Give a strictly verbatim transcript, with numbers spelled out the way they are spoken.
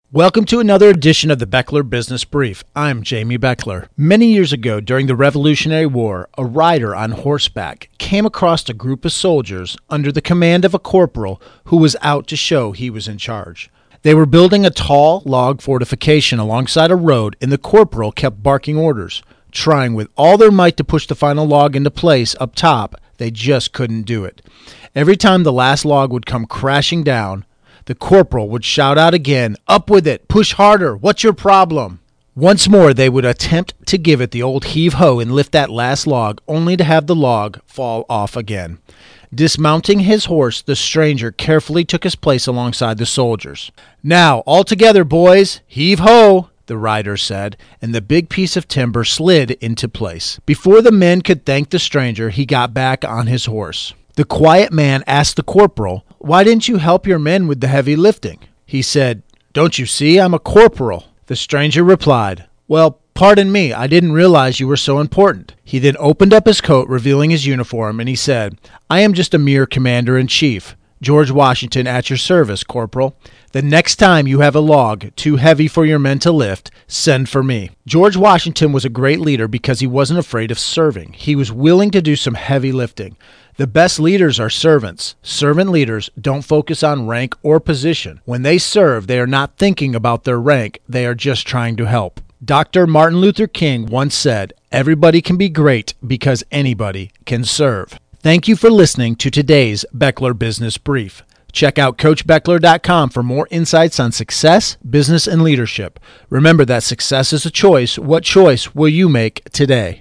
Welcome to another edition of the Beckler Business Brief. I'm Jamie Beckler. Many years ago, during the Revolutionary War, a rider on horseback came across a group of soldiers under the command of a corporal who was out to show he was in charge. They were building a tall log fortification alongside a road, and the corporal kept barking orders, trying with all their might to push the final log into place up top. They just couldn't do it. Every time the last log would come crashing down, the corporal would shout out again, "Up with it! Push harder! What's your problem?" Once more they would attempt to give it the old heave-ho and lift that last log, only to have the log fall off again. Dismounting his horse, the stranger carefully took his place alongside the soldiers. "Now, all together, boys! Heave-ho!" the rider said, and the big piece of timber slid into place. Before the men could thank the stranger, he got back on his horse. The quiet man asked the corporal, "Why didn't you help your men with the heavy lifting?" He said, "Don't you see, I'm a corporal." The stranger replied, "Well, pardon me, I didn't realize you were so important." He then opened up his coat, revealing his uniform, and he said, "I am just a mere commander-in-chief. George Washington at your service, Corporal. The next time you have a log too heavy for your men to lift, send for me." George Washington was a great leader because he wasn't afraid of serving. He was willing to do some heavy lifting. The best leaders are servants. Servant leaders don't focus on rank or position. When they serve, they are not thinking about their rank. They are just trying to help. Doctor Martin Luther King once said, "Everybody can be great because anybody can serve." Thank you for listening to today's Beckler Business Brief. Check out coach beckler dot com for more insights on success, business, and leadership. Remember that success is a choice. What choice will you make today?